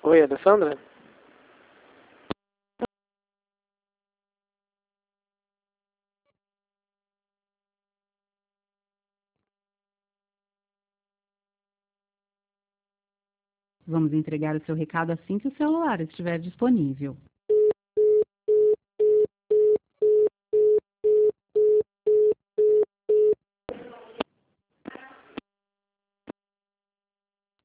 Oi, Alessandra? Vamos entregar o seu recado assim que o celular estiver disponível.